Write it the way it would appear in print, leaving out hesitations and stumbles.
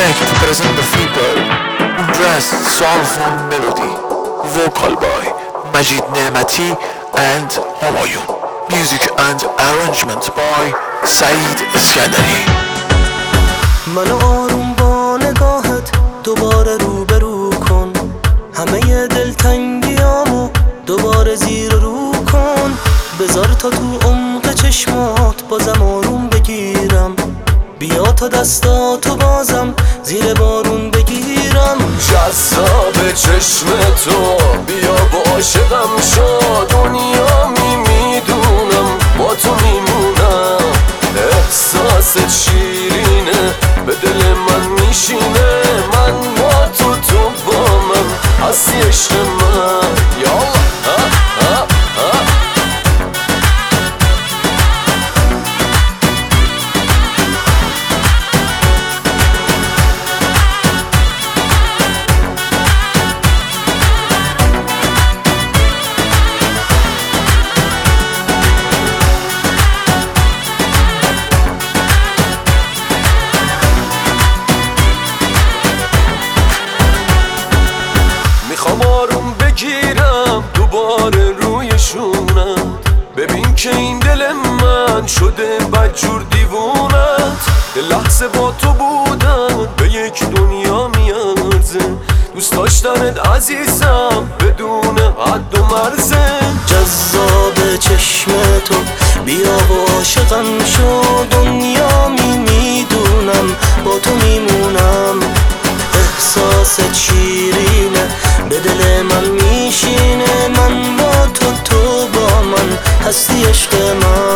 connect to present the people. Dress soulful melody. Vocal by Majid Nemati and Homayun. Music and arrangement by Saeed Iskandari. منو آروم با نگاهت دوباره روبرو کن، همه دلتنگیامو دوباره زیر رو کن. بذار تا تو عمق چشمات بازم آروم بگیرم، بیا تا دستاتو بازم زیر بارون بگیرم. جذاب چشم تو بیا با عاشقم شو، دنیا میدونم با تو میمونم. احساست شیرینه به دل من میشینه، من با تو با من هستی عشق من. یالا میخوام آروم بگیرم دوباره روی شونت، ببین که این دل من شده بدجور دیوونت. لحظه با تو بودن به یک دنیا میارزه، دوست داشتنت عزیزم بدون حد و مرزه. جذاب چشم تو بیا با عاشقم شو، دنیا میدونم با تو میمونم. احساست شیرینه به دل من میشینه، من با تو با من هستی عشق من.